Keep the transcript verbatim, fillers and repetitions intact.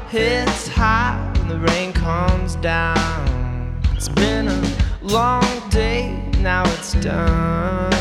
hits high when the rain comes down. It's been a long day, now it's done.